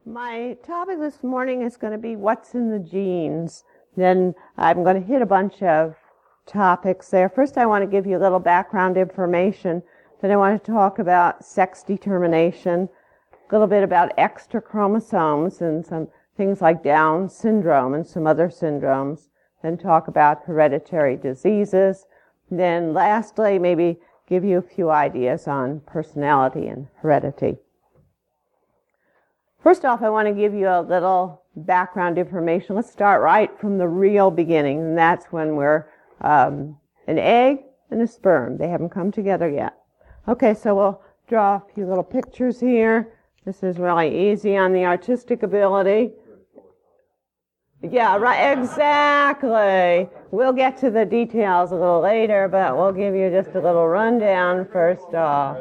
My topic this morning is going to be what's in the genes. Then I'm going to hit a bunch of topics there. First, I want to give you a little background information. Then I want to talk about sex determination, a little bit about extra chromosomes and some things like Down syndrome and some other syndromes. Then talk about hereditary diseases. Then lastly, maybe give you a few ideas on personality and heredity. First off, I want to give you a little background information. Let's start right from the real beginning, and that's when we're an egg and a sperm. They haven't come together yet. Okay, so we'll draw a few little pictures here. This is really easy on the artistic ability. Yeah, right, exactly. We'll get to the details a little later, but we'll give you just a little rundown first off.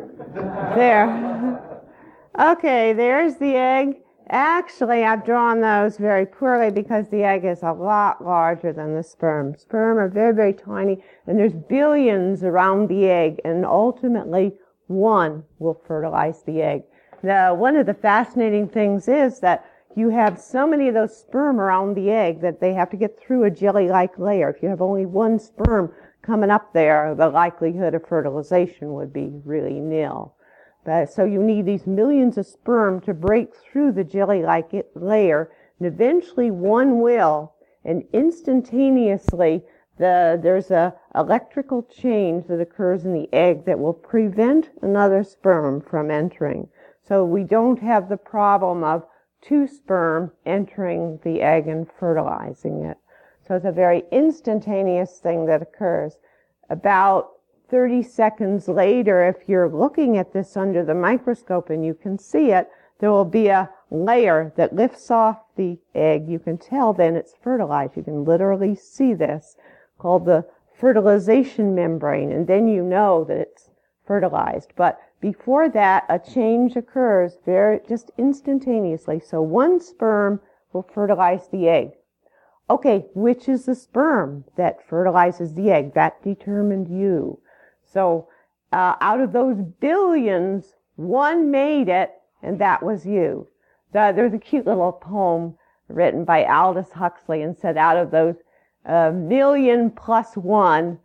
There. Okay, there's the egg. Actually, I've drawn those very poorly because the egg is a lot larger than the sperm. Sperm are very, very tiny, and there's billions around the egg, and ultimately one will fertilize the egg. Now, one of the fascinating things is that you have so many of those sperm around the egg that they have to get through a jelly-like layer. If you have only one sperm coming up there, the likelihood of fertilization would be really nil. So you need these millions of sperm to break through the jelly-like layer, and eventually one will, and instantaneously there's a electrical change that occurs in the egg that will prevent another sperm from entering. So we don't have the problem of two sperm entering the egg and fertilizing it. So it's a very instantaneous thing that occurs. About 30 seconds later, if you're looking at this under the microscope and you can see it, there will be a layer that lifts off the egg. You can tell then it's fertilized. You can literally see this, called the fertilization membrane, and then you know that it's fertilized. But before that, a change occurs just instantaneously. So one sperm will fertilize the egg. Okay, which is the sperm that fertilizes the egg? That determined you. So out of those billions, one made it, and that was you. There's a cute little poem written by Aldous Huxley and said out of those million plus one,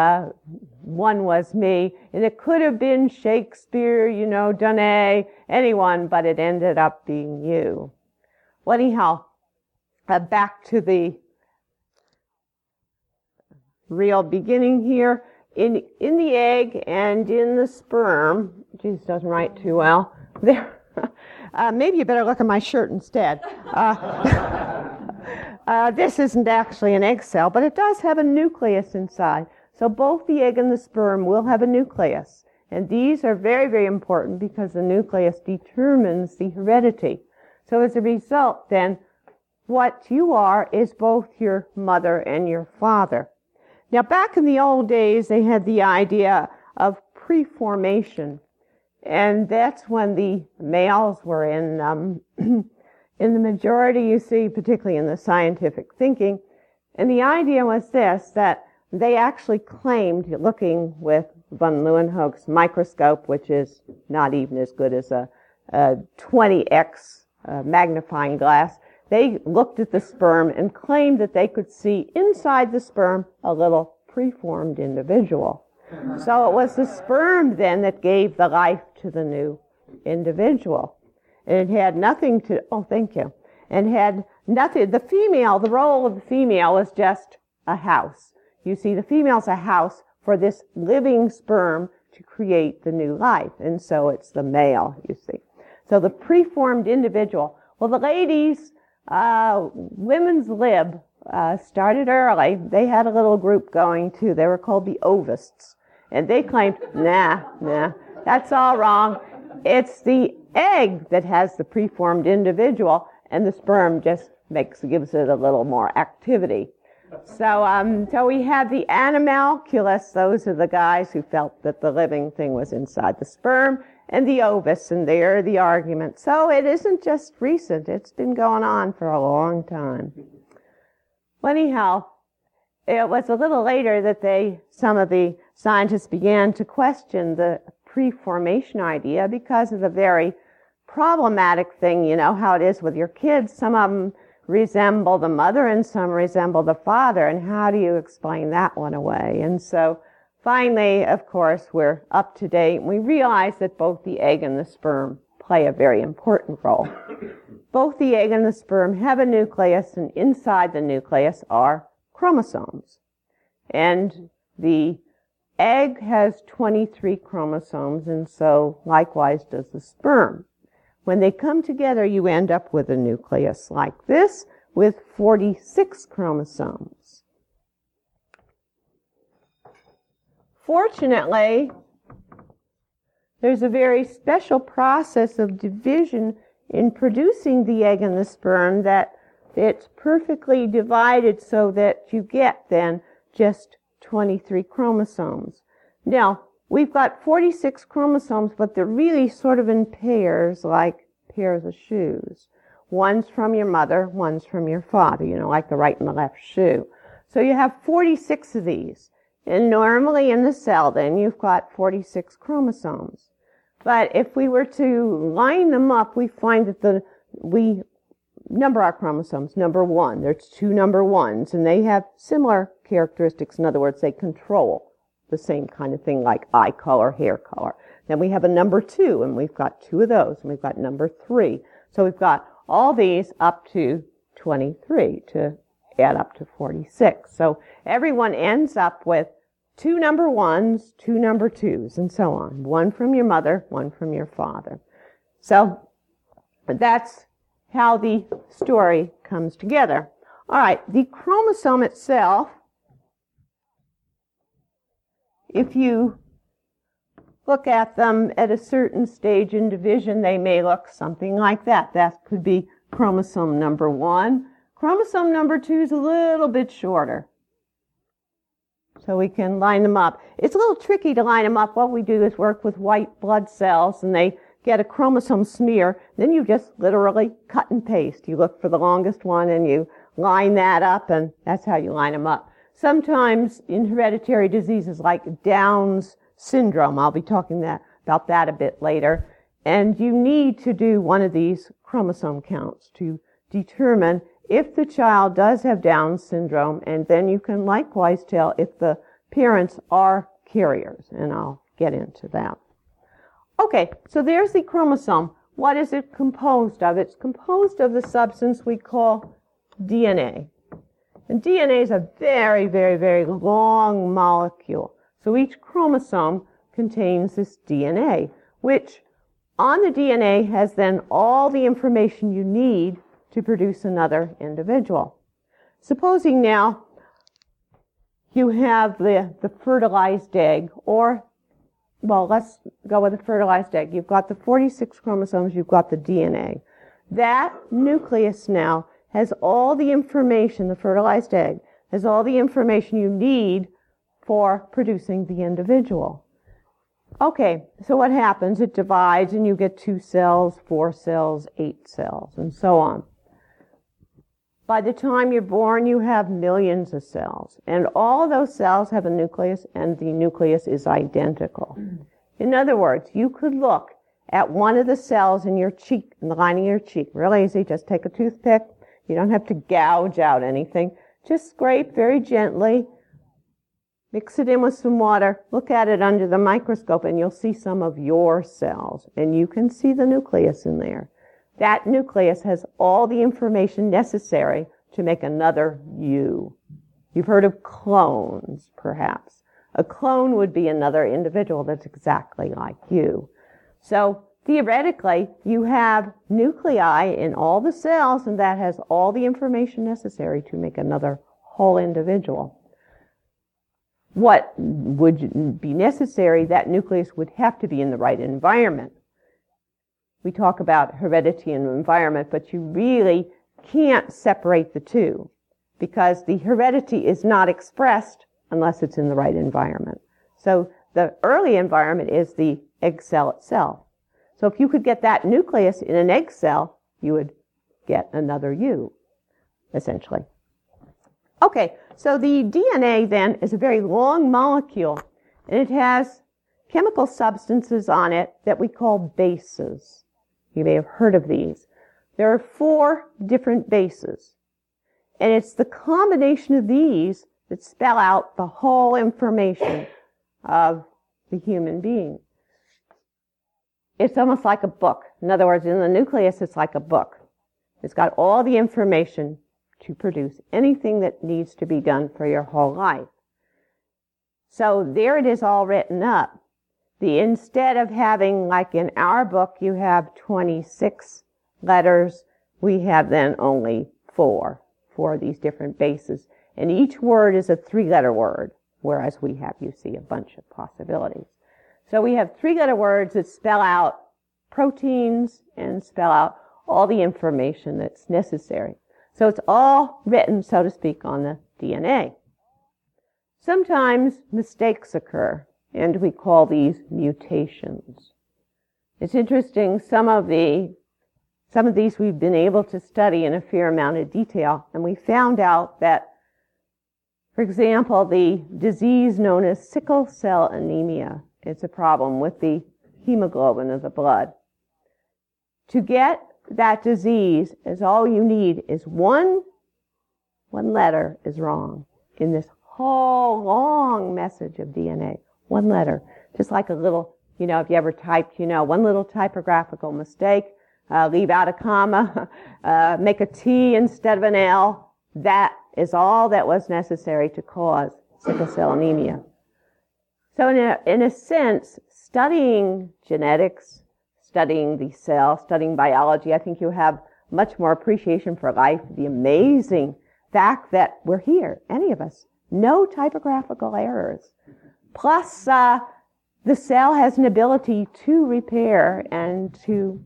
one was me. And it could have been Shakespeare, Donnay, anyone, but it ended up being you. Well, anyhow, back to the real beginning here. In the egg and in the sperm, Jesus doesn't write too well. There, maybe you better look at my shirt instead. This isn't actually an egg cell, but it does have a nucleus inside. So both the egg and the sperm will have a nucleus. And these are very, very important because the nucleus determines the heredity. So as a result, then, what you are is both your mother and your father. Now, back in the old days, they had the idea of preformation, and that's when the males were in the majority, you see, particularly in the scientific thinking. And the idea was this, that they actually claimed, looking with von Leeuwenhoek's microscope, which is not even as good as a 20x magnifying glass, they looked at the sperm and claimed that they could see inside the sperm a little preformed individual. So it was the sperm then that gave the life to the new individual. And it had nothing to, and had nothing, the role of the female was just a house. You see, the female's a house for this living sperm to create the new life. And so it's the male, you see. So the preformed individual. Well, the ladies, Women's Lib started early. They had a little group going too. They were called the Ovists. And they claimed, nah, that's all wrong. It's the egg that has the preformed individual, and the sperm just gives it a little more activity. So we had the animalculists. Those are the guys who felt that the living thing was inside the sperm, and the ovists, and they're the argument. So it isn't just recent. It's been going on for a long time. Well, anyhow, it was a little later that some of the scientists began to question the preformation idea because of the very problematic thing. You know how it is with your kids. Some of them resemble the mother and some resemble the father. And how do you explain that one away? And so finally, of course, we're up to date. We realize that both the egg and the sperm play a very important role. Both the egg and the sperm have a nucleus, and inside the nucleus are chromosomes. And the egg has 23 chromosomes, and so likewise does the sperm. When they come together, you end up with a nucleus like this with 46 chromosomes. Fortunately, there's a very special process of division in producing the egg and the sperm that it's perfectly divided so that you get then just 23 chromosomes. Now, we've got 46 chromosomes, but they're really sort of in pairs, like pairs of shoes. One's from your mother, one's from your father, like the right and the left shoe. So you have 46 of these. And normally in the cell, then, you've got 46 chromosomes. But if we were to line them up, we find that we number our chromosomes. Number 1, there's 2 number 1s, and they have similar characteristics. In other words, they control the same kind of thing like eye color, hair color. Then we have a number 2, and we've got 2 of those, and we've got number 3. So we've got all these up to 23 to add up to 46. So everyone ends up with 2 number 1s, 2 number 2s, and so on. 1 from your mother, 1 from your father. So that's how the story comes together. All right, the chromosome itself, if you look at them at a certain stage in division, they may look something like that. That could be chromosome number 1. Chromosome number 2 is a little bit shorter. So we can line them up. It's a little tricky to line them up. What we do is work with white blood cells, and they get a chromosome smear. Then you just literally cut and paste. You look for the longest one, and you line that up, and that's how you line them up. Sometimes in hereditary diseases like Down's syndrome, I'll be talking about that a bit later, and you need to do one of these chromosome counts to determine if the child does have Down syndrome, and then you can likewise tell if the parents are carriers, and I'll get into that. Okay, so there's the chromosome. What is it composed of? It's composed of the substance we call DNA. And DNA is a very, very, very long molecule. So each chromosome contains this DNA, which on the DNA has then all the information you need to produce another individual. Supposing now you have the fertilized egg, or, well, let's go with the fertilized egg. You've got the 46 chromosomes, you've got the DNA. That nucleus now has all the information, the fertilized egg, has all the information you need for producing the individual. Okay, so what happens? It divides and you get 2 cells, 4 cells, 8 cells, and so on. By the time you're born, you have millions of cells. And all of those cells have a nucleus, and the nucleus is identical. In other words, you could look at one of the cells in your cheek, in the lining of your cheek. Real easy. Just take a toothpick. You don't have to gouge out anything. Just scrape very gently. Mix it in with some water. Look at it under the microscope, and you'll see some of your cells. And you can see the nucleus in there. That nucleus has all the information necessary to make another you. You've heard of clones, perhaps. A clone would be another individual that's exactly like you. So theoretically, you have nuclei in all the cells, and that has all the information necessary to make another whole individual. What would be necessary? That nucleus would have to be in the right environment. We talk about heredity and environment, but you really can't separate the two because the heredity is not expressed unless it's in the right environment. So the early environment is the egg cell itself. So if you could get that nucleus in an egg cell, you would get another you, essentially. Okay, so the DNA then is a very long molecule, and it has chemical substances on it that we call bases. You may have heard of these. There are 4 different bases. And it's the combination of these that spell out the whole information of the human being. It's almost like a book. In other words, in the nucleus, it's like a book. It's got all the information to produce anything that needs to be done for your whole life. So there it is all written up. Instead of having, like in our book, you have 26 letters, we have then only 4 for these different bases. And each word is a 3-letter word, whereas we have, you see, a bunch of possibilities. So we have 3-letter words that spell out proteins and spell out all the information that's necessary. So it's all written, so to speak, on the DNA. Sometimes mistakes occur, and we call these mutations. It's interesting, some of these we've been able to study in a fair amount of detail, and we found out that, for example, the disease known as sickle cell anemia, it's a problem with the hemoglobin of the blood. To get that disease, all you need is one letter is wrong in this whole long message of DNA. One letter, just like a little, if you ever typed, one little typographical mistake, leave out a comma, make a T instead of an L. That is all that was necessary to cause sickle cell anemia. So in a sense, studying genetics, studying the cell, studying biology, I think you have much more appreciation for life, the amazing fact that we're here, any of us, no typographical errors. Plus, the cell has an ability to repair and to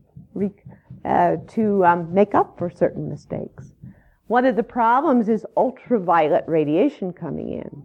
make up for certain mistakes. One of the problems is ultraviolet radiation coming in.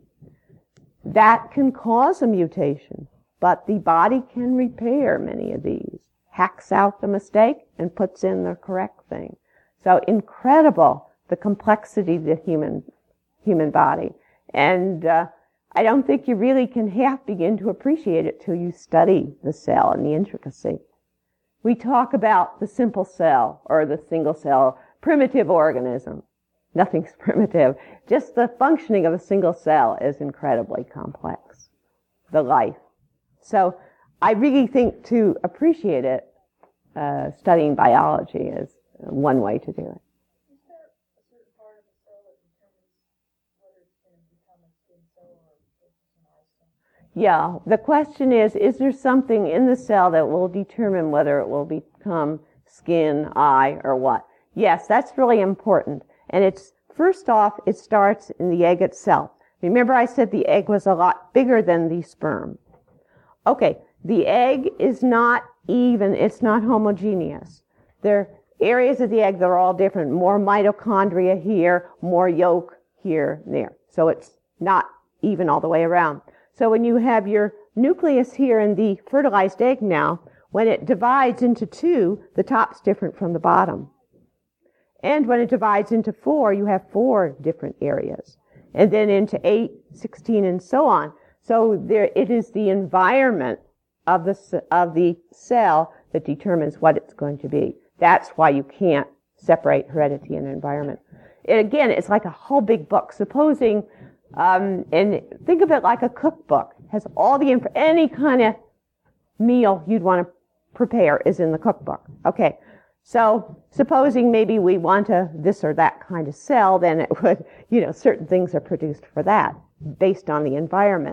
That can cause a mutation, but the body can repair many of these, hacks out the mistake and puts in the correct thing. So incredible, the complexity of the human body. And I don't think you really can half begin to appreciate it till you study the cell and the intricacy. We talk about the simple cell or the single cell, primitive organism. Nothing's primitive. Just the functioning of a single cell is incredibly complex, the life. So I really think to appreciate it, studying biology is one way to do it. Is there a certain part of the cell that determines whether it's going to become a skin cell or an eye cell? Yeah, the question is there something in the cell that will determine whether it will become skin, eye, or what? Yes, that's really important. And it's, first off, it starts in the egg itself. Remember I said the egg was a lot bigger than the sperm. Okay, the egg is not even, it's not homogeneous. There are areas of the egg that are all different. More mitochondria here, more yolk here and there. So it's not even all the way around. So when you have your nucleus here in the fertilized egg now, when it divides into 2, the top's different from the bottom. And when it divides into 4, you have 4 different areas. And then into 8, 16, and so on. So there, it is the environment of the cell that determines what it's going to be. That's why you can't separate heredity and environment. And again, it's like a whole big book. Supposing, and think of it like a cookbook. It has all the any kind of meal you'd want to prepare is in the cookbook. Okay. So supposing maybe we want this or that kind of cell, then it would, certain things are produced for that based on the environment.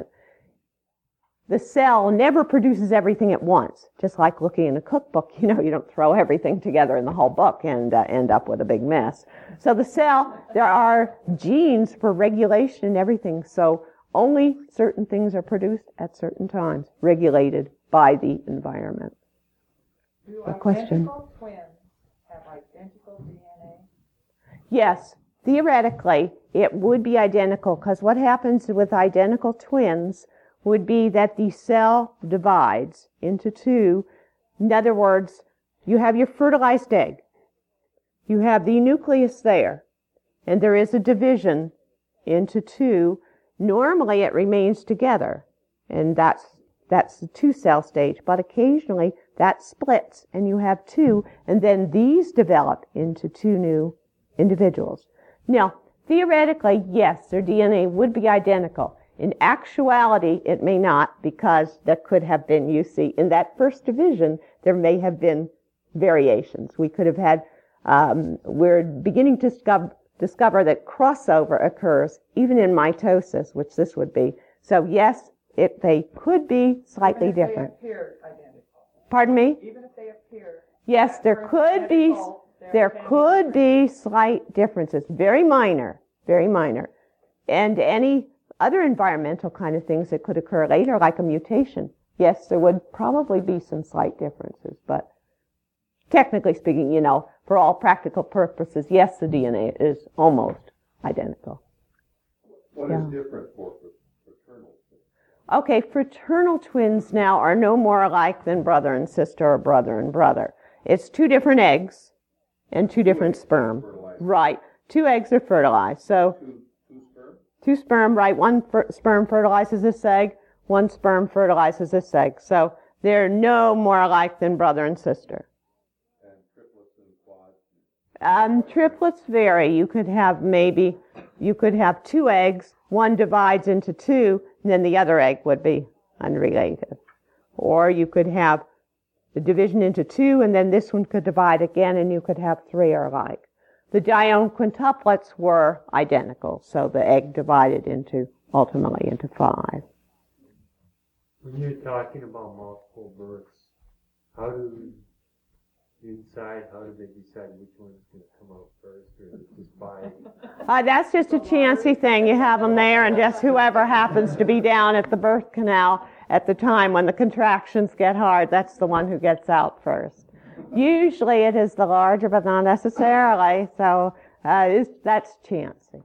The cell never produces everything at once. Just like looking in a cookbook, you don't throw everything together in the whole book and end up with a big mess. So the cell, there are genes for regulation and everything. So only certain things are produced at certain times, regulated by the environment. Do question? Identical twins have identical DNA? Yes, theoretically, it would be identical, because what happens with identical twins would be that the cell divides into 2. In other words, you have your fertilized egg. You have the nucleus there, and there is a division into 2. Normally, it remains together, and that's the 2-cell stage, but occasionally that splits and you have two, and then these develop into two new individuals. Now, theoretically, yes, their DNA would be identical. In actuality, it may not, because that could have been, you see, in that first division, there may have been variations. We could have had, we're beginning to discover that crossover occurs even in mitosis, which this would be. So yes, they could be slightly different. They appear identical. Pardon me? Even if they appear. Yes, there could be slight differences, very minor, very minor. And any other environmental kind of things that could occur later, like a mutation. Yes, there would probably be some slight differences, but technically speaking, for all practical purposes, yes, the DNA is almost identical. What is different for fraternal twins? Okay, fraternal twins now are no more alike than brother and sister or brother and brother. It's two different eggs and two different sperm. Right. Two eggs are fertilized. So two sperm, right. One sperm fertilizes this egg. One sperm fertilizes this egg. So they're no more alike than brother and sister. And triplets and quads? Triplets vary. You could have two eggs. One divides into two, and then the other egg would be unrelated. Or you could have the division into two, and then this one could divide again, and you could have three are alike. The Dione quintuplets were identical, so the egg divided ultimately into 5. When you're talking about multiple births, how do they decide which one's going to come out first, or is it just by? That's just a chancy thing. You have them there, and just whoever happens to be down at the birth canal at the time when the contractions get hard, that's the one who gets out first. Usually it is the larger, but not necessarily, so that's chancy.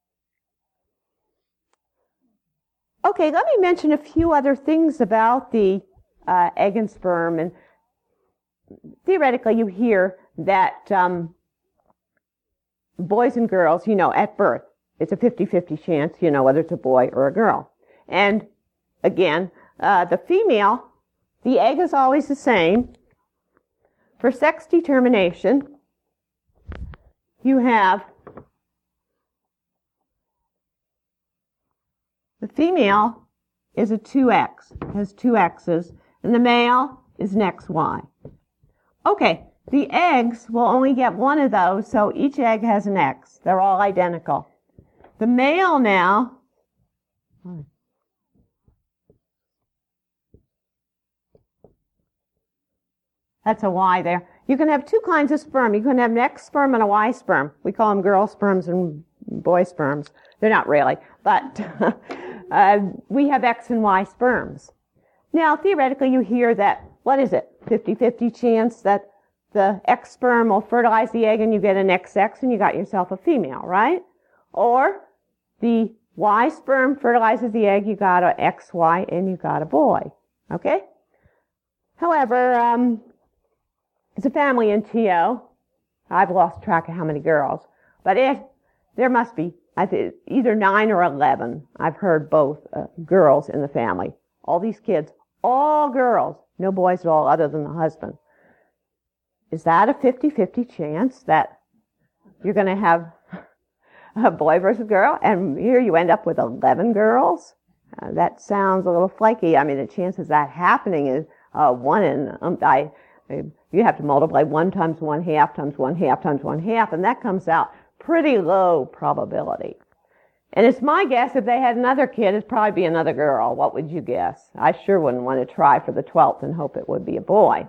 Okay, let me mention a few other things about the egg and sperm. And theoretically, you hear that boys and girls, at birth, it's a 50-50 chance, whether it's a boy or a girl. And again, the female, the egg is always the same. For sex determination, you have the female is a 2X, has 2 X's, and the male is an XY. Okay, the eggs will only get one of those, so each egg has an X. They're all identical. The male now, that's a Y there. You can have two kinds of sperm. You can have an X sperm and a Y sperm. We call them girl sperms and boy sperms. They're not really, but we have X and Y sperms. Now, theoretically, you hear that, 50-50 chance that the X sperm will fertilize the egg and you get an XX and you got yourself a female, right? Or the Y sperm fertilizes the egg, you got a XY and you got a boy, okay? However, it's a family in TO. I've lost track of how many girls, but there must be either 9 or 11. I've heard both girls in the family. All these kids, all girls, no boys at all other than the husband. Is that a 50-50 chance that you're going to have a boy versus girl? And here you end up with 11 girls? That sounds a little flaky. I mean, the chance of that happening is 1 in, you have to multiply 1 times 1/2 times 1/2 times 1/2, and that comes out pretty low probability. And it's my guess if they had another kid, it'd probably be another girl. What would you guess? I sure wouldn't want to try for the 12th and hope it would be a boy.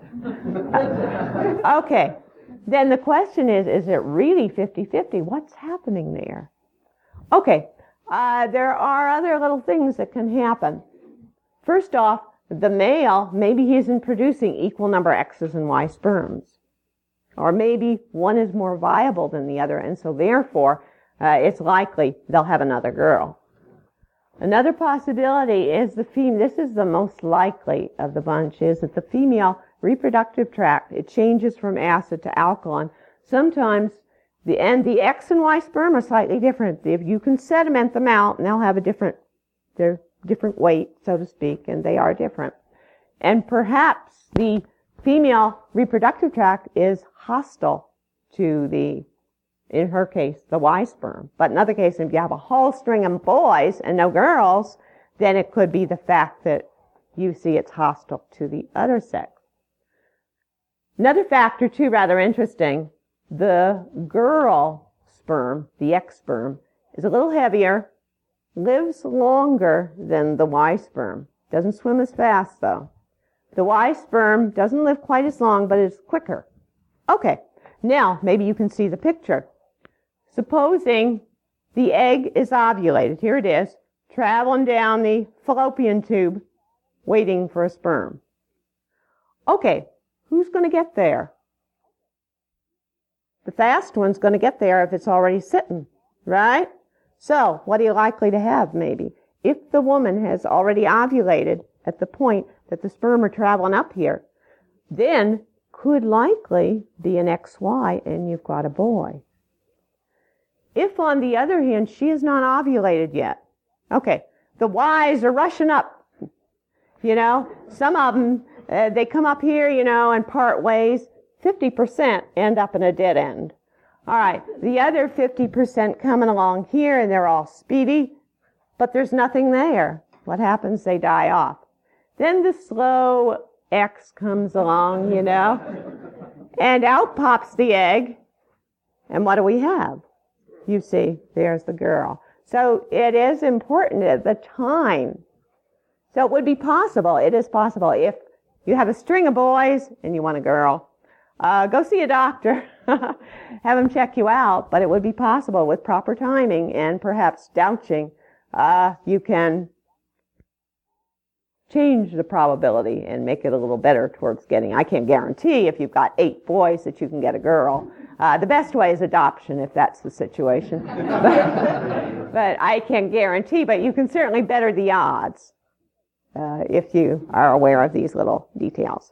Okay. Then the question is it really 50-50? What's happening there? Okay. There are other little things that can happen. First off, the male, maybe he isn't producing equal number X's and Y sperms. Or maybe one is more viable than the other, and so therefore, it's likely they'll have another girl. Another possibility is this is the most likely of the bunch, is that the female reproductive tract, it changes from acid to alkaline. Sometimes the X and Y sperm are slightly different. If you can sediment them out, and they'll have they're different weight, so to speak, and they are different. And perhaps the female reproductive tract is hostile to in her case, the Y sperm. But in other cases, if you have a whole string of boys and no girls, then it could be the fact that you see it's hostile to the other sex. Another factor, too, rather interesting, the girl sperm, the X sperm, is a little heavier, lives longer than the Y sperm. Doesn't swim as fast, though. The Y sperm doesn't live quite as long, but is quicker. Okay, now maybe you can see the picture. Supposing the egg is ovulated, here it is, traveling down the fallopian tube, waiting for a sperm. Okay, who's going to get there? The fast one's going to get there if it's already sitting, right? So, what are you likely to have, maybe? If the woman has already ovulated at the point that the sperm are traveling up here, then could likely be an XY and you've got a boy. If, on the other hand, she is not ovulated yet, okay, the Ys are rushing up. You know, some of them, they come up here, you know, and part ways. 50% end up in a dead end. All right, the other 50% coming along here, and they're all speedy, but there's nothing there. What happens? They die off. Then the slow X comes along, you know, and out pops the egg, and what do we have? You see, there's the girl. So it is important at the time. So it would be possible, it is possible, if you have a string of boys and you want a girl, go see a doctor, have him check you out, but it would be possible with proper timing and perhaps douching, you can change the probability and make it a little better towards getting. I can't guarantee if you've got 8 boys that you can get a girl. The best way is adoption if that's the situation. But I can't guarantee, but you can certainly better the odds if you are aware of these little details.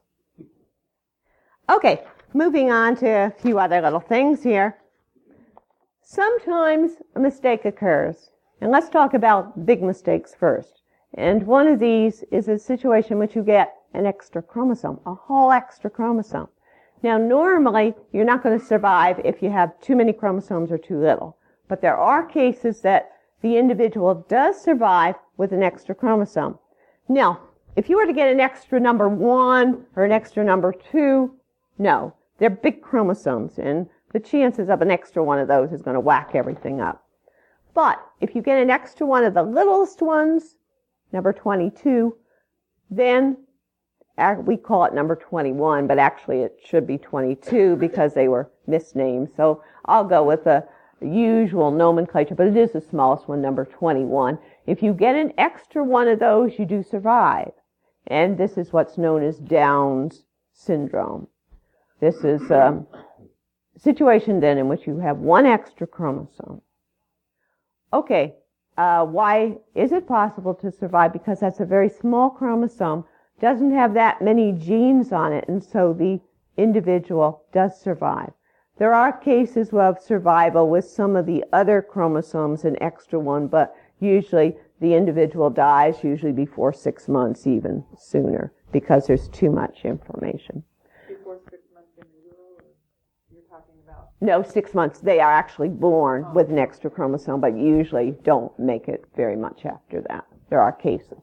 Okay, moving on to a few other little things here. Sometimes a mistake occurs, and let's talk about big mistakes first. And one of these is a situation in which you get an extra chromosome, a whole extra chromosome. Now, normally, you're not going to survive if you have too many chromosomes or too little. But there are cases that the individual does survive with an extra chromosome. Now, if you were to get an extra number 1 or an extra number 2, no. They're big chromosomes, and the chances of an extra one of those is going to whack everything up. But if you get an extra one of the littlest ones, number 22, then we call it number 21, but actually it should be 22 because they were misnamed. So I'll go with the usual nomenclature, but it is the smallest one, number 21. If you get an extra one of those, you do survive. And this is what's known as Down's syndrome. This is a situation then in which you have one extra chromosome. Okay, why is it possible to survive? Because that's a very small chromosome, doesn't have that many genes on it, and so the individual does survive. There are cases of survival with some of the other chromosomes, an extra one, but usually the individual dies, usually before 6 months, even sooner, because there's too much information. Before 6 months in utero, you're talking about? No, 6 months. They are actually born with an extra chromosome, but usually don't make it very much after that. There are cases.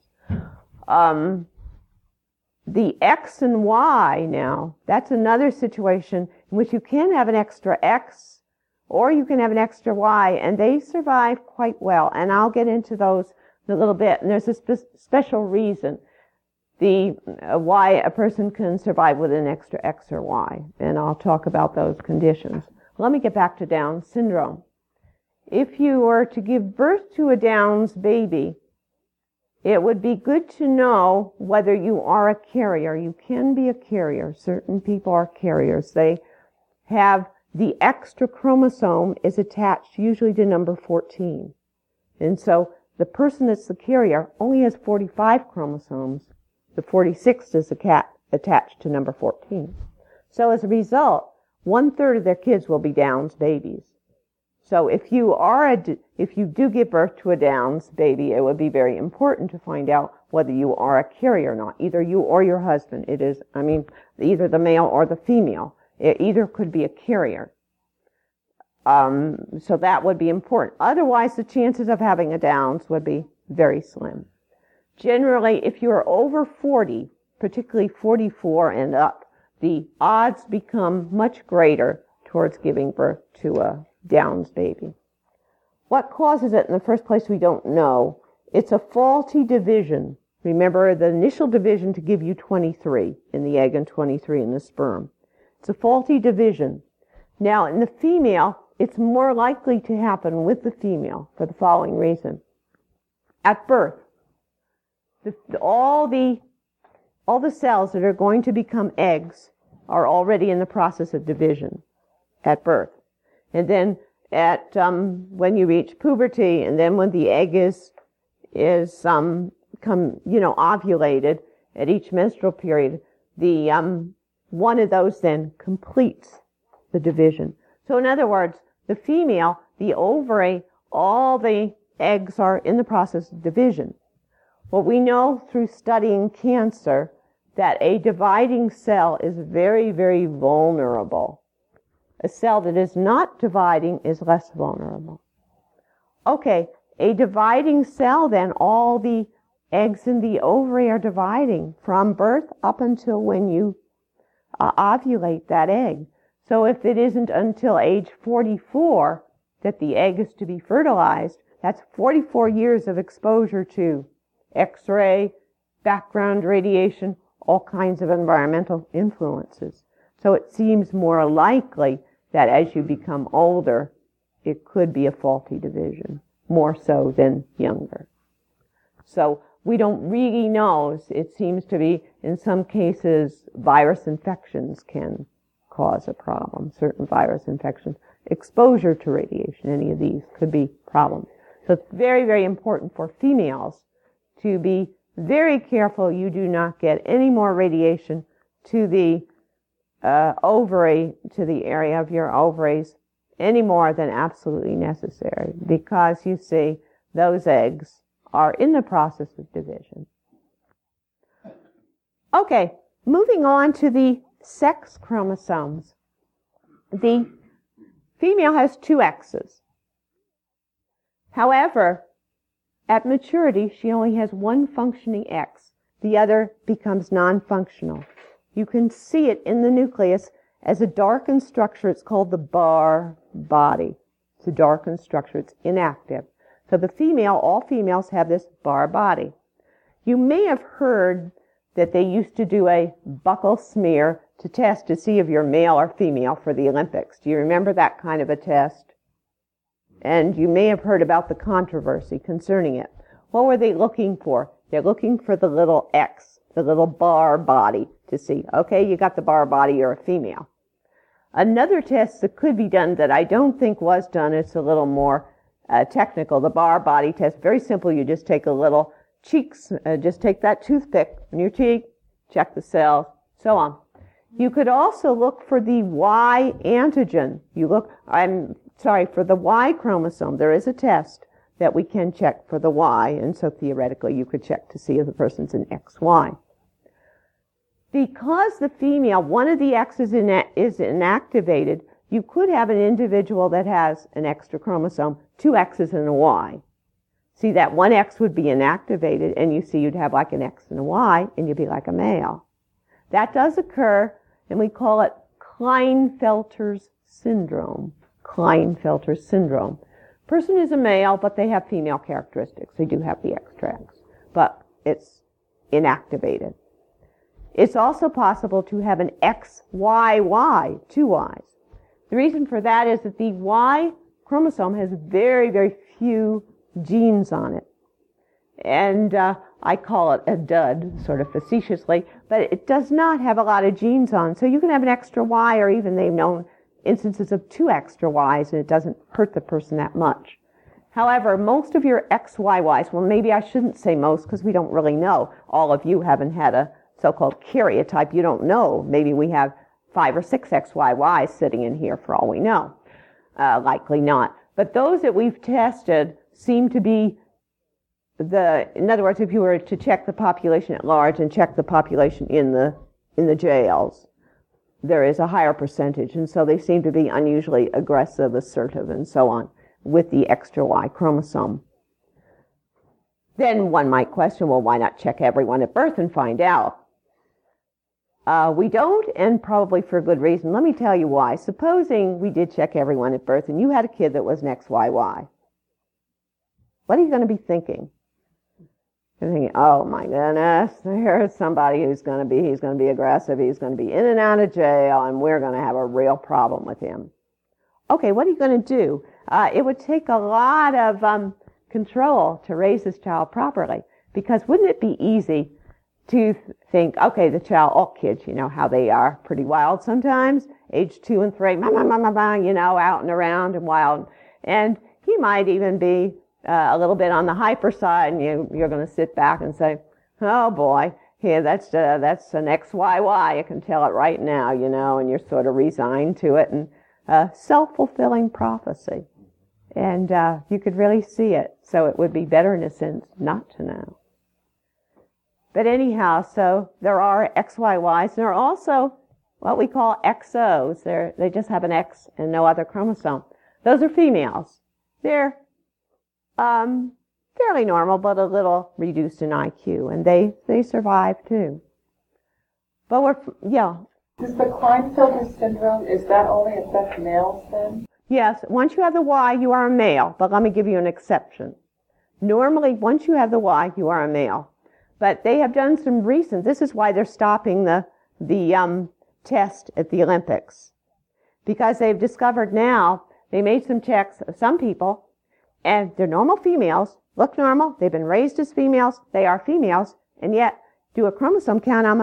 The X and Y now, that's another situation in which you can have an extra X or you can have an extra Y, and they survive quite well. And I'll get into those in a little bit. And there's a special reason why a person can survive with an extra X or Y, and I'll talk about those conditions. Let me get back to Down syndrome. If you were to give birth to a Down's baby, it would be good to know whether you are a carrier. You can be a carrier. Certain people are carriers. They have the extra chromosome is attached usually to number 14. And so the person that's the carrier only has 45 chromosomes. The 46th is attached to number 14. So as a result, 1/3 of their kids will be Down's babies. So if you do give birth to a Downs baby, it would be very important to find out whether you are a carrier or not. Either you or your husband. Either the male or the female. It either could be a carrier. So that would be important. Otherwise, the chances of having a Downs would be very slim. Generally, if you are over 40, particularly 44 and up, the odds become much greater towards giving birth to a Downs baby. What causes it in the first place, we don't know. It's a faulty division. Remember, the initial division to give you 23 in the egg and 23 in the sperm. It's a faulty division. Now, in the female, it's more likely to happen with the female for the following reason. At birth, all the cells that are going to become eggs are already in the process of division at birth. And then when you reach puberty, and then when the egg is ovulated at each menstrual period, the one of those then completes the division. So in other words, the female, the ovary, all the eggs are in the process of division. Well, we know through studying cancer that a dividing cell is very, very vulnerable. A cell that is not dividing is less vulnerable. Okay, a dividing cell then, all the eggs in the ovary are dividing from birth up until when you ovulate that egg. So if it isn't until age 44 that the egg is to be fertilized, that's 44 years of exposure to X-ray, background radiation, all kinds of environmental influences. So it seems more likely that as you become older, it could be a faulty division, more so than younger. So we don't really know. It seems to be, in some cases, virus infections can cause a problem. Certain virus infections, exposure to radiation, any of these could be problems. So it's very, very important for females to be very careful you do not get any more radiation to the ovary, to the area of your ovaries, any more than absolutely necessary, because you see those eggs are in the process of division. Okay, moving on to the sex chromosomes. The female has 2 X's. However, at maturity, she only has 1 functioning X. The other becomes non-functional. You can see it in the nucleus as a darkened structure. It's called the Barr body. It's a darkened structure. It's inactive. So the female, all females have this Barr body. You may have heard that they used to do a buccal smear to test to see if you're male or female for the Olympics. Do you remember that kind of a test? And you may have heard about the controversy concerning it. What were they looking for? They're looking for the little X, the little Barr body, to see, okay, you got the Barr body, you're a female. Another test that could be done that I don't think was done, it's a little more technical, the Barr body test, very simple. You just take a little cheeks, just take that toothpick on your cheek, check the cells, so on. You could also look for the Y antigen. For the Y chromosome. There is a test that we can check for the Y, and so theoretically you could check to see if the person's an XY. Because the female, one of the X's is inactivated, you could have an individual that has an extra chromosome, 2 X's and a Y. See, that 1 X would be inactivated, and you see you'd have like an X and a Y, and you'd be like a male. That does occur, and we call it Klinefelter's syndrome. Klinefelter syndrome. Person is a male, but they have female characteristics. They do have the extra X, but it's inactivated. It's also possible to have an XYY, 2 Ys. The reason for that is that the Y chromosome has very, very few genes on it. And I call it a dud, sort of facetiously, but it does not have a lot of genes on. So you can have an extra Y, or even they've known instances of 2 extra Ys, and it doesn't hurt the person that much. However, most of your XYYs, well, maybe I shouldn't say most because we don't really know. All of you haven't had a so-called karyotype. You don't know. Maybe we have 5 or 6 XYYs sitting in here for all we know. Likely not. But those that we've tested seem to be in other words, if you were to check the population at large and check the population in the jails, there is a higher percentage, and so they seem to be unusually aggressive, assertive, and so on with the extra Y chromosome. Then one might question, well, why not check everyone at birth and find out? We don't, and probably for a good reason. Let me tell you why. Supposing we did check everyone at birth and you had a kid that was an XYY. What are you going to be thinking? You're thinking, oh my goodness, here's somebody he's going to be aggressive, he's going to be in and out of jail, and we're going to have a real problem with him. Okay, what are you going to do? It would take a lot of control to raise this child properly, because wouldn't it be easy to think, okay, the child, all kids, you know how they are, pretty wild sometimes, age 2 and 3, you know, out and around and wild, and he might even be a little bit on the hyper side, and you're going to sit back and say, oh boy, here, that's an XYY, you can tell it right now, you know, and you're sort of resigned to it, and self-fulfilling prophecy. And you could really see it, so it would be better in a sense not to know. But anyhow, so there are XYYs, and there are also what we call XOs. They just have an X and no other chromosome. Those are females. They're fairly normal, but a little reduced in IQ, and they survive too. But Does the Klinefelter syndrome, is that only affect males then? Yes, once you have the Y, you are a male, but let me give you an exception. Normally, once you have the Y, you are a male. But they have done some recent, this is why they're stopping the test at the Olympics. Because they've discovered now, they made some checks of some people, and they're normal females, look normal, they've been raised as females, they are females, and yet do a chromosome count on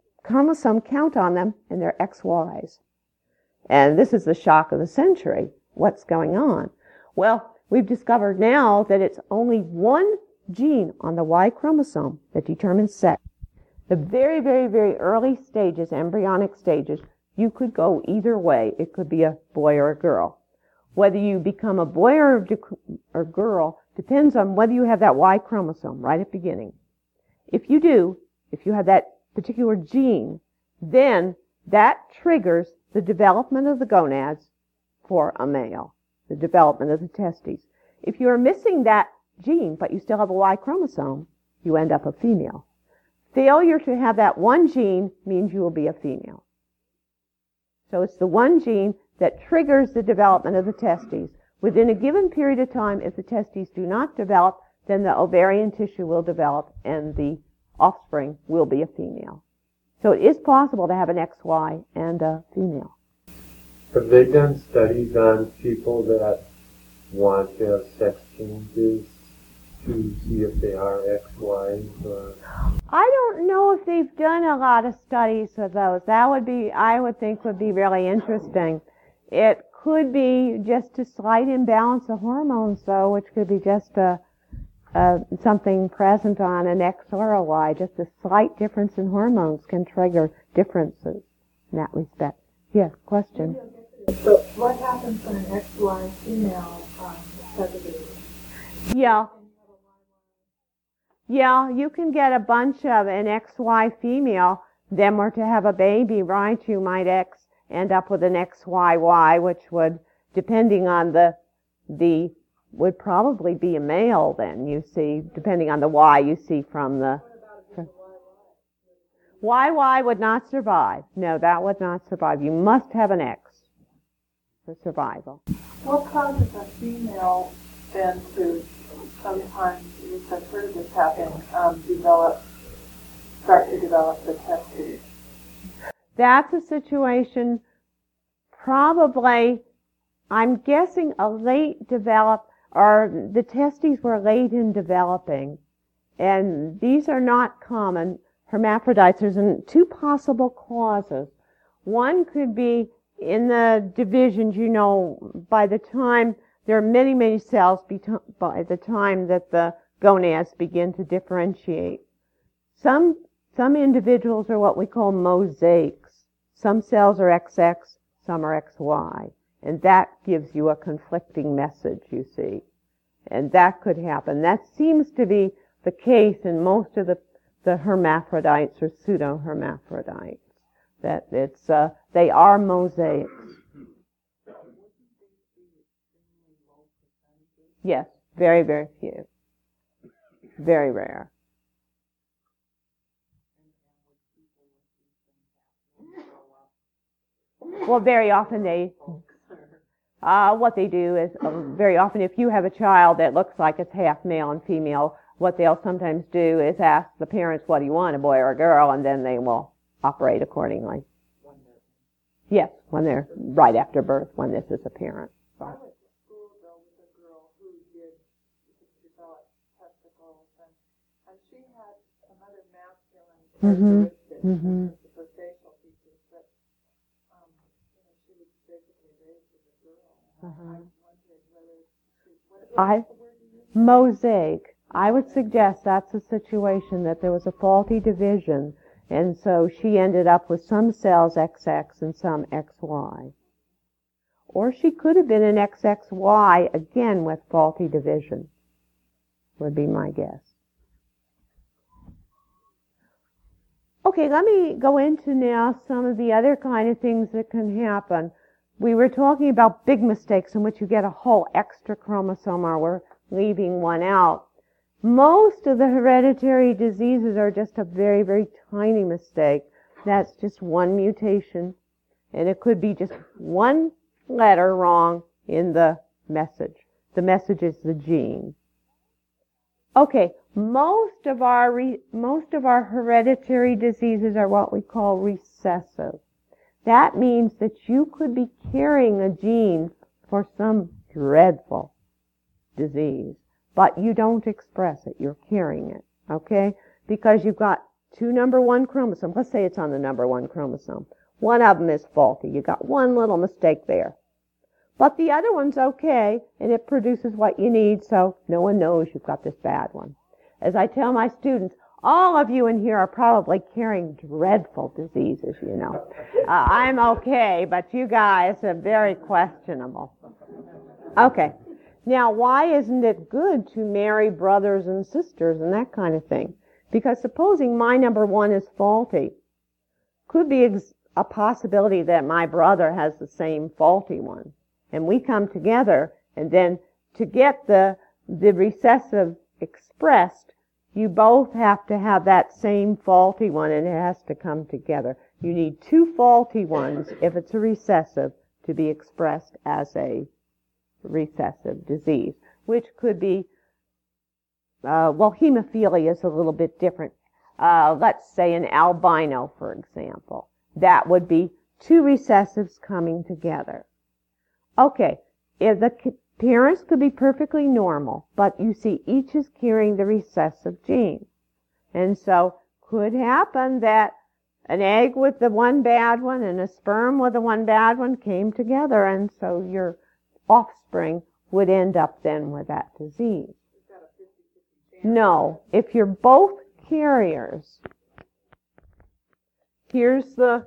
them, and they're XYs. And this is the shock of the century. What's going on? Well, we've discovered now that it's only one gene on the Y chromosome that determines sex. The very, very, very early stages, embryonic stages, you could go either way. It could be a boy or a girl. Whether you become a boy or girl depends on whether you have that Y chromosome right at the beginning. If you have that particular gene, then that triggers the development of the gonads for a male, the development of the testes. If you are missing that gene, but you still have a Y chromosome, you end up a female. Failure to have that one gene means you will be a female. So it's the one gene that triggers the development of the testes. Within a given period of time, if the testes do not develop, then the ovarian tissue will develop and the offspring will be a female. So it is possible to have an XY and a female. Have they done studies on people that want to have sex changes to see if they are XYs? Or? I don't know if they've done a lot of studies of those. I would think would be really interesting. It could be just a slight imbalance of hormones, though, which could be just something present on an X or a Y. Just a slight difference in hormones can trigger differences in that respect. Yes, question? So what happens when an XY female has a baby? Yeah, you can get a bunch of an XY female, then were to have a baby, right? You might end up with an XYY, which would, depending on would probably be a male then, you see, depending on the Y you see from the... YY would not survive. No, that would not survive. You must have an X for survival. What causes a female then to sometimes, at least I've heard of this happening, start to develop the testes? That's a situation probably, I'm guessing the testes were late in developing. And these are not common hermaphrodites. There's two possible causes. One could be in the divisions, by the time there are many, many cells by the time that the gonads begin to differentiate. Some individuals are what we call mosaics. Some cells are XX, some are XY. And that gives you a conflicting message, you see. And that could happen. That seems to be the case in most of the hermaphrodites or pseudo-hermaphrodites. That it's, they are mosaics. Yes, very, very few. Very rare. Well, very often what they do is, very often if you have a child that looks like it's half male and female, what they'll sometimes do is ask the parents, what do you want, a boy or a girl, and then they will operate accordingly. Yes, when they're right after birth, when this is apparent. So. I went to school, though, with a girl who did develop testicles, and she had some other masculine characteristics, the facial features, but she was basically raised as a girl. I wondered whether what was the word you used? Mosaic. I would suggest that's a situation that there was a faulty division, and so she ended up with some cells XX and some XY. Or she could have been an XXY, again with faulty division, would be my guess. Okay, let me go into now some of the other kind of things that can happen. We were talking about big mistakes in which you get a whole extra chromosome or we're leaving one out. Most of the hereditary diseases are just a very, very tiny mistake. That's just one mutation. And it could be just one letter wrong in the message. The message is the gene. Okay, most of our hereditary diseases are what we call recessive. That means that you could be carrying a gene for some dreadful disease, but you don't express it. You're carrying it, okay? Because you've got two number 1 chromosomes. Let's say it's on the number 1 chromosome. One of them is faulty. You got one little mistake there. But the other one's okay, and it produces what you need, so no one knows you've got this bad one. As I tell my students, all of you in here are probably carrying dreadful diseases, you know. I'm okay, but you guys are very questionable. Okay. Now, why isn't it good to marry brothers and sisters and that kind of thing? Because supposing my number 1 is faulty, could be a possibility that my brother has the same faulty one. And we come together, and then to get the recessive expressed, you both have to have that same faulty one, and it has to come together. You need 2 faulty ones, if it's a recessive, to be expressed as a recessive disease, which could be, hemophilia is a little bit different. Let's say an albino, for example. That would be 2 recessives coming together. Okay, if the parents could be perfectly normal, but you see each is carrying the recessive gene. And so could happen that an egg with the one bad one and a sperm with the one bad one came together, and so your offspring would end up then with that disease. No, if you're both carriers, here's the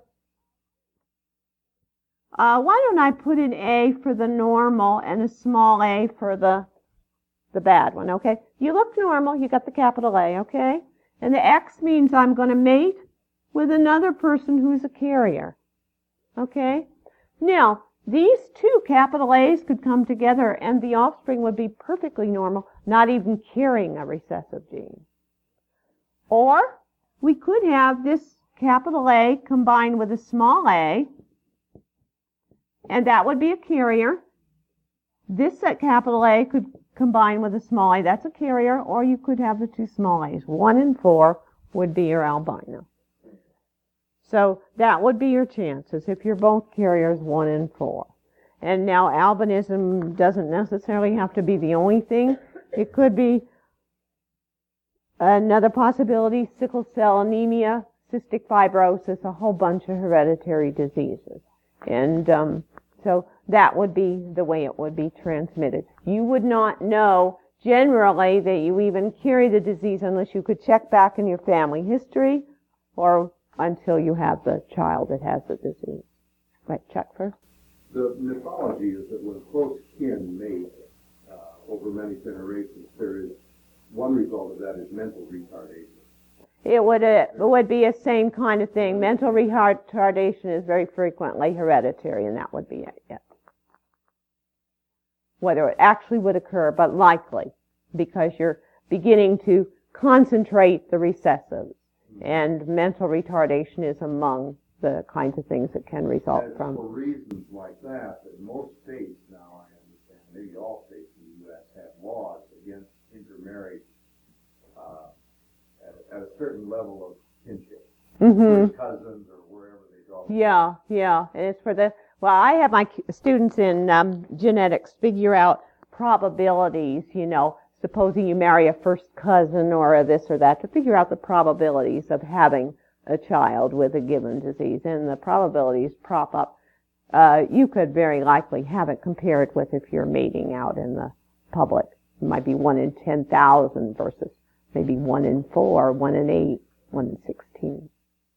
why don't I put an A for the normal and a small a for the bad one, okay? You look normal, you got the capital A, okay? And the X means I'm going to mate with another person who's a carrier, okay? Now, these 2 capital A's could come together and the offspring would be perfectly normal, not even carrying a recessive gene. Or we could have this capital A combined with a small a, and that would be a carrier. This capital A could combine with a small a. That's a carrier. Or you could have the 2 small a's. 1 and 4 would be your albino. So that would be your chances if you're both carriers, 1 and 4. And now albinism doesn't necessarily have to be the only thing. It could be another possibility, sickle cell anemia, cystic fibrosis, a whole bunch of hereditary diseases. And so that would be the way it would be transmitted. You would not know generally that you even carry the disease unless you could check back in your family history or until you have the child that has the disease. Right, check first. The mythology is that when close kin mate over many generations, there is one result of that is mental retardation. It would be a same kind of thing. Mental retardation is very frequently hereditary, and that would be it, yes. Whether it actually would occur, but likely, because you're beginning to concentrate the recessives, and mental retardation is among the kinds of things that can result from. For reasons like that most states now, I understand, maybe all states in the U.S. have laws against intermarriage at a certain level of kinship. Mm-hmm. Cousins or wherever they go. Yeah. And it's for well, I have my students in genetics figure out probabilities, supposing you marry a first cousin or a this or that, to figure out the probabilities of having a child with a given disease. And the probabilities prop up. You could very likely have it compared with if you're mating out in the public. It might be 1 in 10,000 versus maybe 1 in 4, 1 in 8, 1 in 16.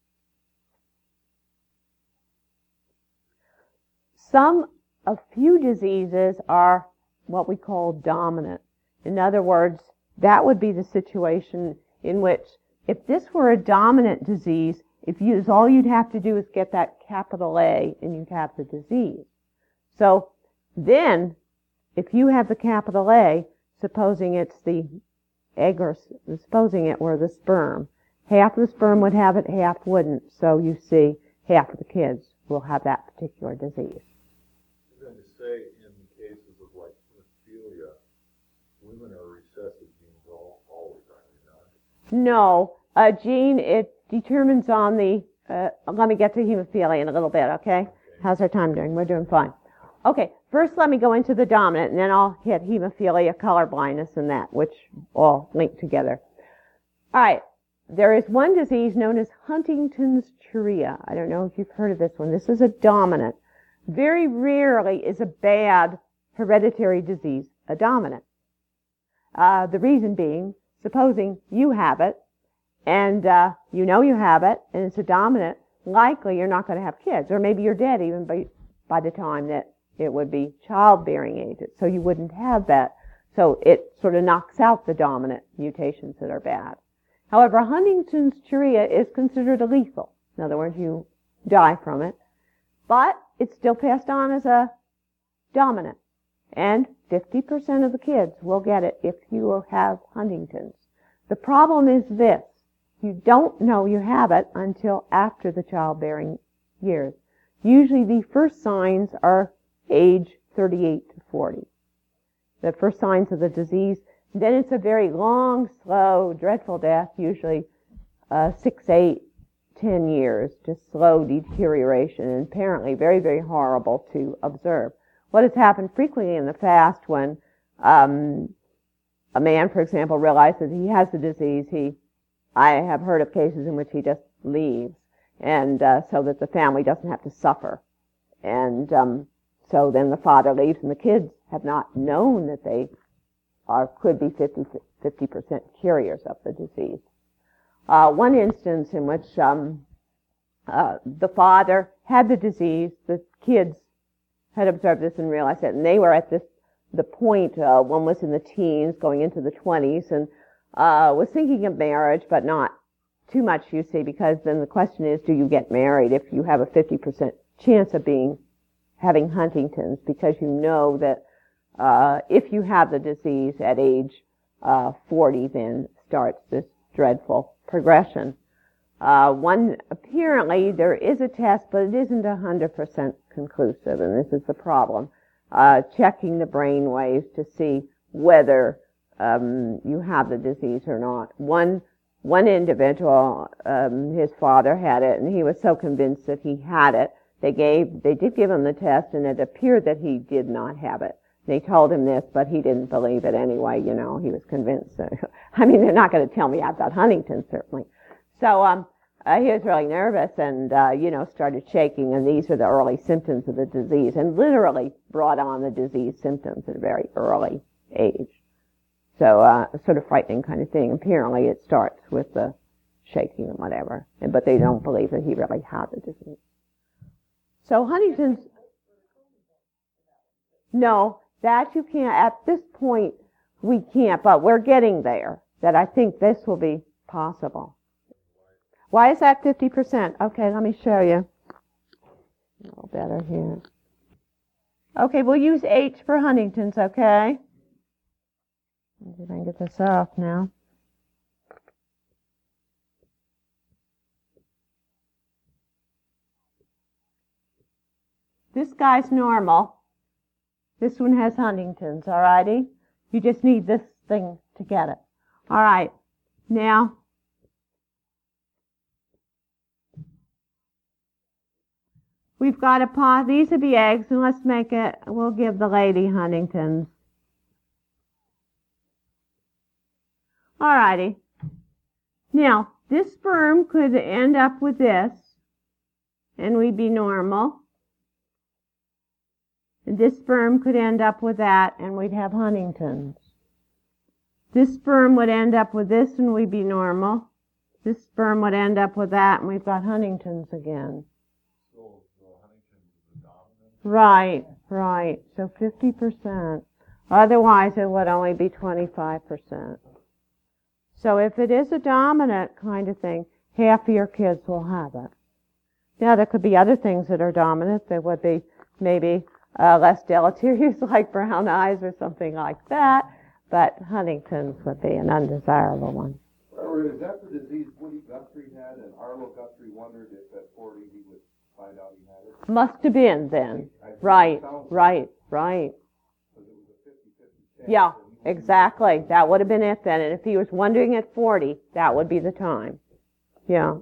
A few diseases are what we call dominant. In other words, that would be the situation in which if this were a dominant disease, all you'd have to do is get that capital A and you'd have the disease. So then, if you have the capital A, supposing it's the egg or supposing it were the sperm, half of the sperm would have it, half wouldn't. So you see, half of the kids will have that particular disease. You're going to say in cases of like hemophilia, women are recessive genes always, are they not? No, a gene, it determines on the, let me get to hemophilia in a little bit, okay? How's our time doing? We're doing fine. Okay, first let me go into the dominant, and then I'll hit hemophilia, color blindness, and that, which all link together. All right, there is one disease known as Huntington's chorea. I don't know if you've heard of this one. This is a dominant. Very rarely is a bad hereditary disease a dominant. The reason being, supposing you have it, and you know you have it, and it's a dominant, likely you're not going to have kids, or maybe you're dead even by the time that it would be childbearing age, so you wouldn't have that. So it sort of knocks out the dominant mutations that are bad. However, Huntington's chorea is considered lethal. In other words, you die from it, but it's still passed on as a dominant. And 50% of the kids will get it if you have Huntington's. The problem is this. You don't know you have it until after the childbearing years. Usually the first signs are age 38 to 40. The first signs of the disease. Then it's a very long, slow, dreadful death, usually 6, 8, 10 years, just slow deterioration, and apparently very, very horrible to observe. What has happened frequently in the past when a man, for example, realizes he has the disease, I have heard of cases in which he just leaves, and so that the family doesn't have to suffer. And so then the father leaves, and the kids have not known that they could be 50% carriers of the disease. One instance in which the father had the disease, the kids had observed this and realized it, and they were at the point, one was in the teens, going into the 20s, and was thinking of marriage, but not too much, you see, because then the question is, do you get married if you have a 50% chance of having Huntington's, because you know that if you have the disease at age 40, then starts this dreadful progression. Apparently there is a test, but it isn't 100% conclusive, and this is the problem. Checking the brain waves to see whether you have the disease or not. One individual, his father had it, and he was so convinced that he had it. They did give him the test, and it appeared that he did not have it. They told him this, but he didn't believe it anyway, he was convinced. I mean, they're not going to tell me I've got Huntington, certainly. So, he was really nervous and, started shaking, and these are the early symptoms of the disease, and literally brought on the disease symptoms at a very early age. So, a sort of frightening kind of thing. Apparently it starts with the shaking and whatever, but they don't believe that he really had the disease. So Huntington's, No, that you can't. At this point, we can't, but we're getting there, that I think this will be possible. Why is that 50%? Okay, let me show you. A little better here. Okay, we'll use H for Huntington's, okay? Let's see if I can get this off now. This guy's normal. This one has Huntington's, alrighty? You just need this thing to get it. Alright, now, we've got a pot. These are the eggs, and let's make it, we'll give the lady Huntington's. Alrighty. Now, this sperm could end up with this, and we'd be normal. And this sperm could end up with that, and we'd have Huntington's. This sperm would end up with this, and we'd be normal. This sperm would end up with that, and we've got Huntington's again. So Huntington's is the dominant? Right. So 50%. Otherwise, it would only be 25%. So if it is a dominant kind of thing, half of your kids will have it. Now, there could be other things that are dominant. There would be maybe less deleterious, like brown eyes or something like that, but Huntington's would be an undesirable one. Is that the disease Woody Guthrie had, and Arlo Guthrie wondered if at 40 he would find out he had it? Must have been then. Right. Yeah, exactly. That would have been it then. And if he was wondering at 40, that would be the time. Yeah.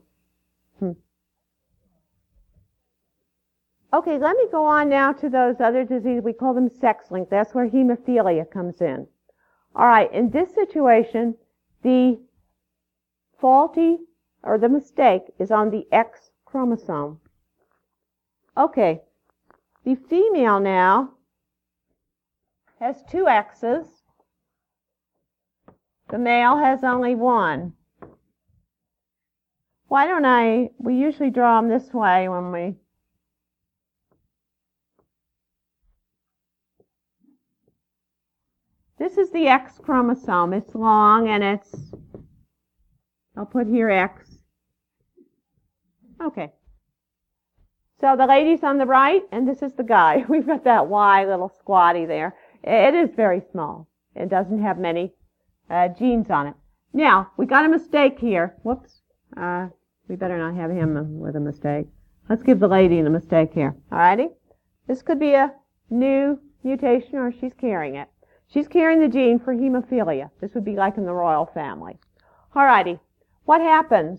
Okay, let me go on now to those other diseases. We call them sex-linked. That's where hemophilia comes in. All right, in this situation, the faulty or the mistake is on the X chromosome. Okay, the female now has 2 X's. The male has only 1. Why don't we usually draw them this way when we... This is the X chromosome. It's long and it's, I'll put here X. Okay. So the lady's on the right, and this is the guy. We've got that Y little squatty there. It is very small. It doesn't have many genes on it. Now, we got a mistake here. Whoops. We better not have him with a mistake. Let's give the lady the mistake here. Alrighty? This could be a new mutation, or she's carrying it. She's carrying the gene for hemophilia. This would be like in the royal family. Alrighty. What happens?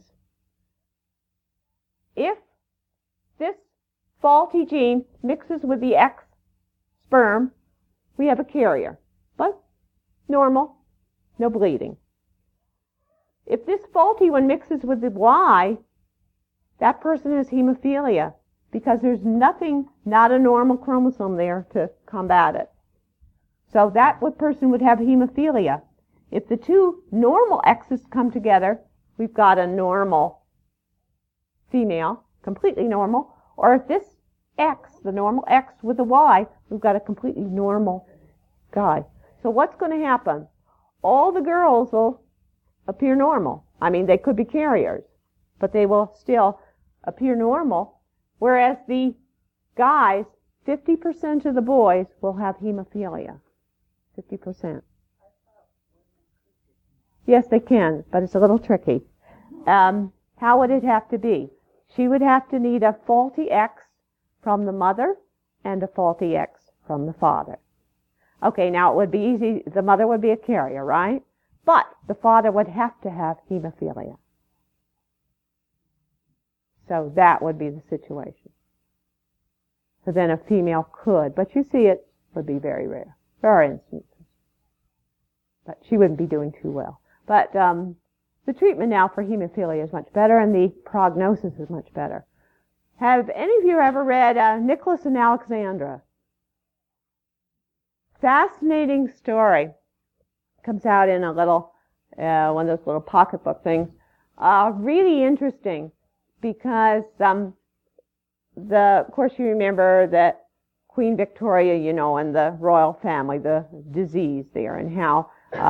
If this faulty gene mixes with the X sperm, we have a carrier. But normal, no bleeding. If this faulty one mixes with the Y, that person has hemophilia because there's nothing, not a normal chromosome there to combat it. So that person would have hemophilia. If the 2 normal X's come together, we've got a normal female, completely normal. Or if this X, the normal X with the Y, we've got a completely normal guy. So what's going to happen? All the girls will appear normal. I mean, they could be carriers, but they will still appear normal. Whereas the guys, 50% of the boys will have hemophilia. 50%. Yes, they can, but it's a little tricky. How would it have to be? She would have to need a faulty X from the mother and a faulty X from the father. Okay, now it would be easy. The mother would be a carrier, right? But the father would have to have hemophilia. So that would be the situation. So then a female could, but you see it would be very rare. There are instances. But she wouldn't be doing too well. But the treatment now for hemophilia is much better, and the prognosis is much better. Have any of you ever read Nicholas and Alexandra? Fascinating story. Comes out in a little, one of those little pocketbook things. Really interesting because of course you remember that Queen Victoria, you know, and the royal family, the disease there, and how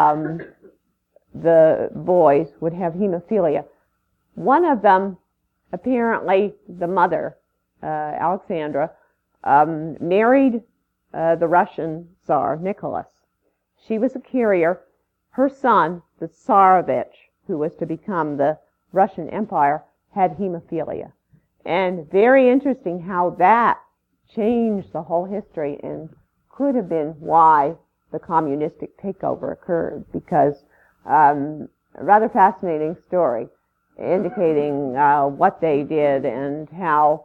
the boys would have hemophilia. One of them, apparently the mother, Alexandra, married the Russian Tsar, Nicholas. She was a carrier. Her son, the Tsarevich, who was to become the Russian Empire, had hemophilia. And very interesting how that changed the whole history and could have been why the communistic takeover occurred, because a rather fascinating story indicating what they did and how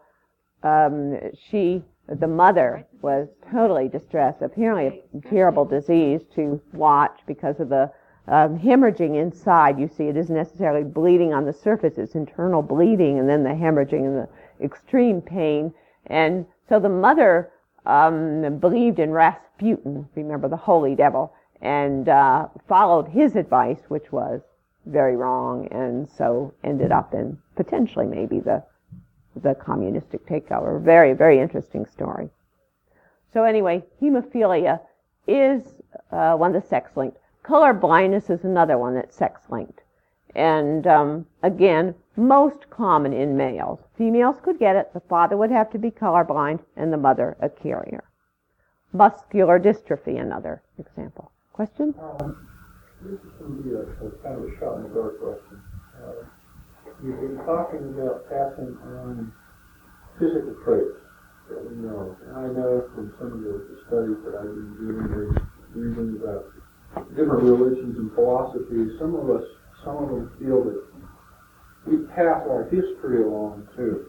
the mother was totally distressed. Apparently a terrible disease to watch because of the hemorrhaging inside. You see, it isn't necessarily bleeding on the surface, it's internal bleeding and then the hemorrhaging and the extreme pain. And so the mother believed in Rasputin, remember the holy devil, and followed his advice, which was very wrong, and so ended up in potentially maybe the communistic takeover. Very, very interesting story. So anyway, hemophilia is one that's sex-linked. Color blindness is another one that's sex-linked. And again, most common in males. Females could get it. The father would have to be colorblind and the mother a carrier. Muscular dystrophy, another example. Questions? This is going to be a kind of a shot in the dark question. You've been talking about passing on physical traits that we know. And I know from some of the studies that I've been doing or reading about different religions and philosophies, some of them feel that we pass our history along too.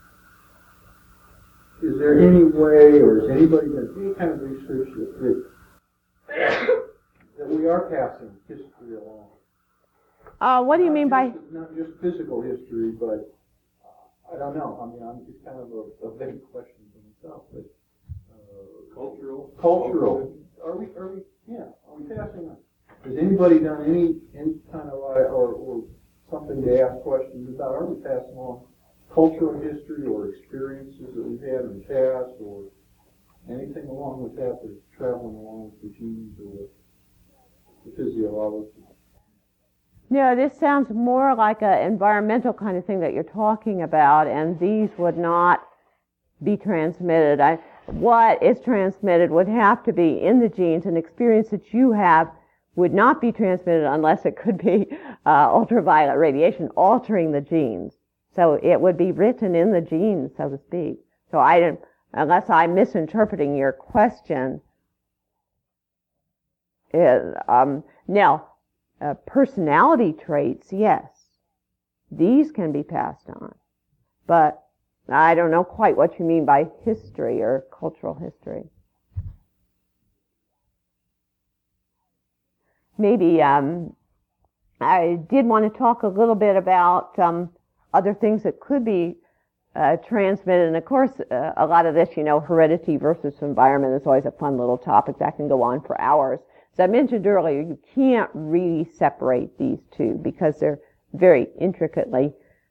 Is there any way, or has anybody done any kind of research that we are passing history along? What do you mean by? Not just physical history, but I don't know. I mean, it's kind of a vague question for myself. But cultural. Are we passing on? Has anybody done any kind of or something to ask questions about? Are we passing on cultural history or experiences that we've had in the past, or anything along with that that's traveling along with the genes or the physiology? No, this sounds more like an environmental kind of thing that you're talking about, and these would not be transmitted. What is transmitted would have to be in the genes. An experience that you have would not be transmitted unless it could be ultraviolet radiation altering the genes. So it would be written in the genes, so to speak. So unless I'm misinterpreting your question, now, personality traits, yes, these can be passed on. But I don't know quite what you mean by history or cultural history. Maybe I did want to talk a little bit about other things that could be transmitted. And of course, a lot of this, heredity versus environment is always a fun little topic that can go on for hours. As I mentioned earlier, you can't really separate these two because they're very intricately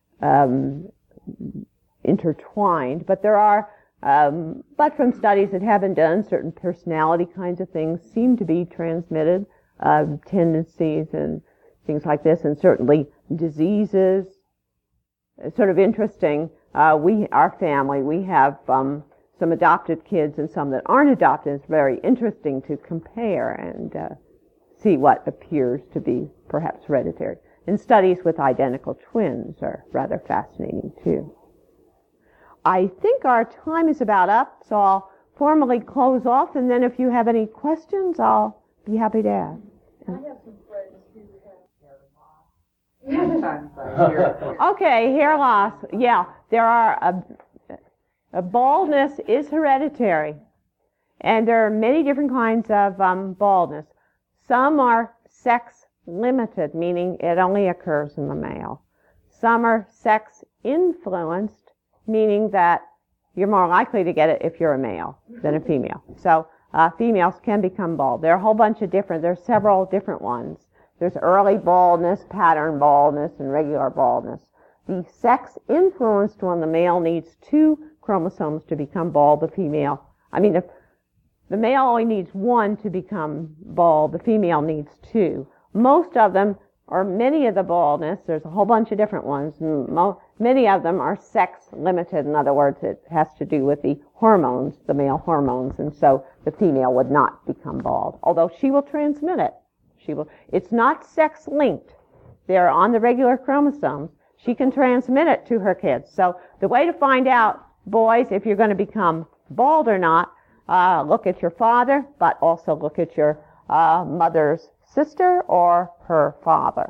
intertwined. But there are, but from studies that have been done, certain personality kinds of things seem to be transmitted, tendencies and things like this, and certainly diseases. It's sort of interesting. Our family, we have some adopted kids and some that aren't adopted. It's very interesting to compare and see what appears to be perhaps hereditary. And studies with identical twins are rather fascinating too. I think our time is about up, so I'll formally close off, and then if you have any questions, I'll be happy to ask. I have some friends who have hair loss. Okay, hair loss. Yeah, there are baldness is hereditary, and there are many different kinds of baldness. Some are sex limited, meaning it only occurs in the male. Some are sex influenced, meaning that you're more likely to get it if you're a male than a female. So females can become bald. There are a whole bunch of there's several different ones. There's early baldness, pattern baldness, and regular baldness. The sex-influenced one, the male needs 2 chromosomes to become bald. The female, I mean, if the male only needs one to become bald, the female needs two. Most of them, or many of the baldness, there's a whole bunch of different ones, many of them are sex limited. In other words, it has to do with the hormones, the male hormones, and so the female would not become bald, although she will transmit it. It's not sex linked. They're on the regular chromosomes. She can transmit it to her kids. So the way to find out, boys, if you're going to become bald or not, look at your father, but also look at your mother's sister or her father.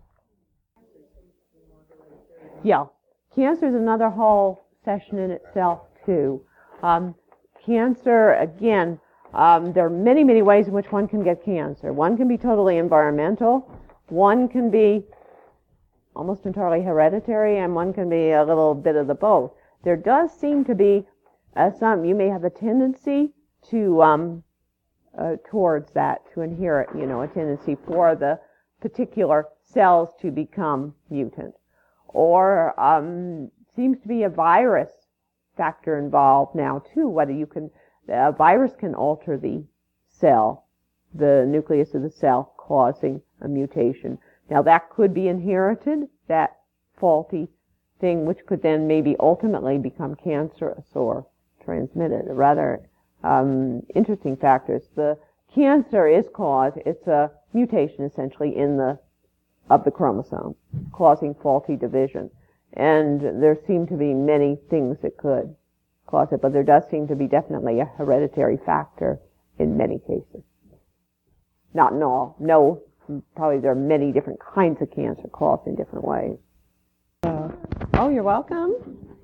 Yeah, cancer is another whole session in itself, too. Cancer, again, there are many, many ways in which one can get cancer. One can be totally environmental. One can be almost entirely hereditary, and one can be a little bit of the both. There does seem to be you may have a tendency to towards that, to inherit, a tendency for the particular cells to become mutant. Or seems to be a virus factor involved now too, whether a virus can alter the cell, the nucleus of the cell, causing a mutation. Now that could be inherited, that faulty thing, which could then maybe ultimately become cancerous or transmitted. Rather interesting factors. The cancer is caused, it's a mutation essentially of the chromosome, causing faulty division. And there seem to be many things that could cause it, but there does seem to be definitely a hereditary factor in many cases. Not in all. No, probably there are many different kinds of cancer caused in different ways. Oh, you're welcome.